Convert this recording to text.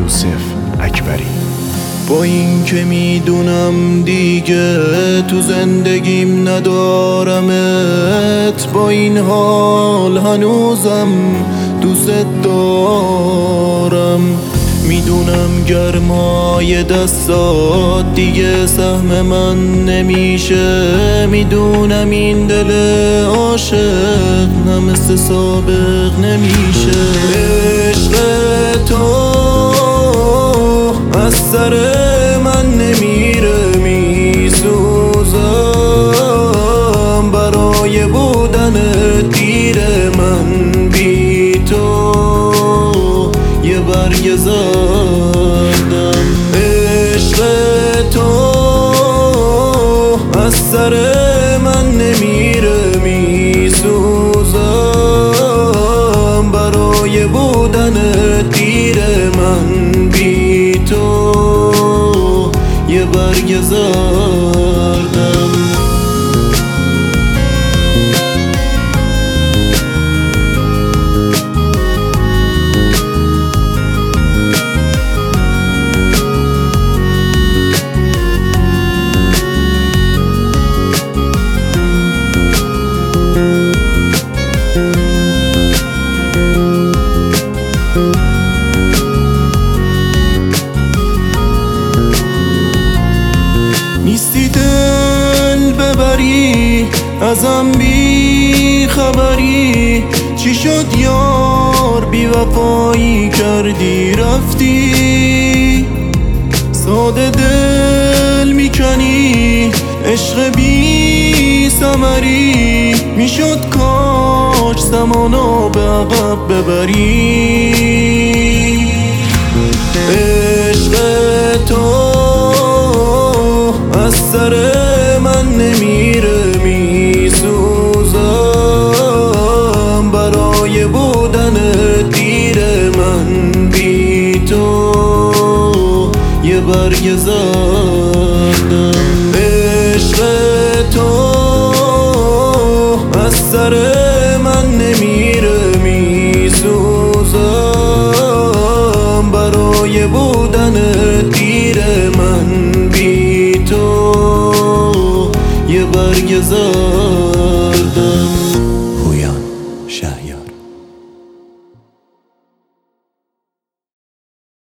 یوسف اکبری. با این که میدونم دیگه تو زندگیم ندارمت، با این حال هنوزم دوست دارم. میدونم گرمای دستات دیگه سهم من نمیشه، میدونم این دل عاشق نه مثل سابق نمیشه. عشق تو از سر من نمیره، میسوزم برای بودن دیر من بی تو یه برگ زدم. عشق تو از سر من نمیره، میسوزم برای بودن دیر من بی تو یه برگ زدم. نیستی دل ببری ازم بی خبری، چی شد یار بی وفایی کردی رفتی. ساده دل میکنی عشق بی ثمری، میشد کاش زمانو به عقب ببری. عشق تو از سر من نمیره، میسوزم برای بودن دیر من بی تو یه برگ زدم. عشق تو از سر من نمیره، میسوزم برای بودن دیر من بی تو یه برگ زدم.